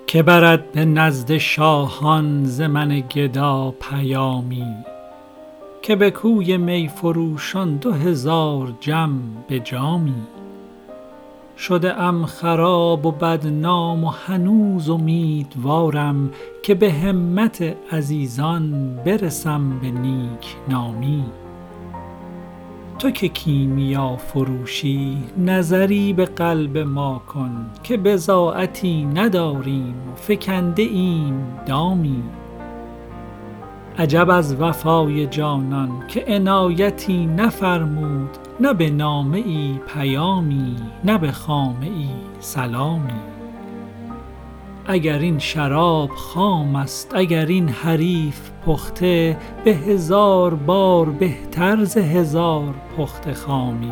که برد به نزد شاهان ز من گدا پیامی، که به کوی می فروشان 2000 جم به جامی. شده ام خراب و بدنام و هنوز امیدوارم که به همت عزیزان برسم به نیک نامی. تو که کیمیا فروشی نظری به قلب ما کن که بضاعتی نداریم و فکنده ایم دامی. عجب از وفای جانان که عنایتی نفرمود، نه به نامه ای پیامی نه به خامه ای سلامی. اگر این شراب خام است اگر این حریف پخته، به 1000 بار بهتر ز 1000 پخته خامی.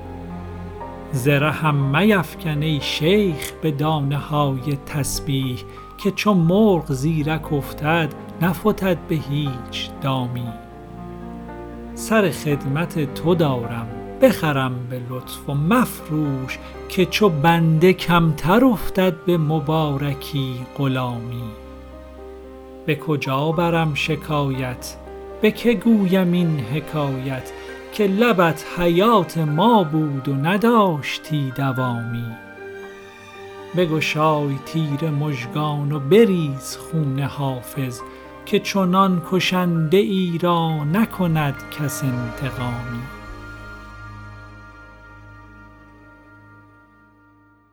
زرهم میفکن ای شیخ به دانه های تسبیح، که چو مرغ زیرک افتد نفتد به هیچ دامی. سر خدمت تو دارم بخرم به لطف و مفروش، که چو بنده کمتر افتد به مبارکی غلامی. به کجا برم شکایت به که گویم این حکایت، که لبت حیات ما بود و نداشتی دوامی. بگشای تیر مژگان و بریز خون حافظ، که چنان کشنده ای را نکند کس انتقامی.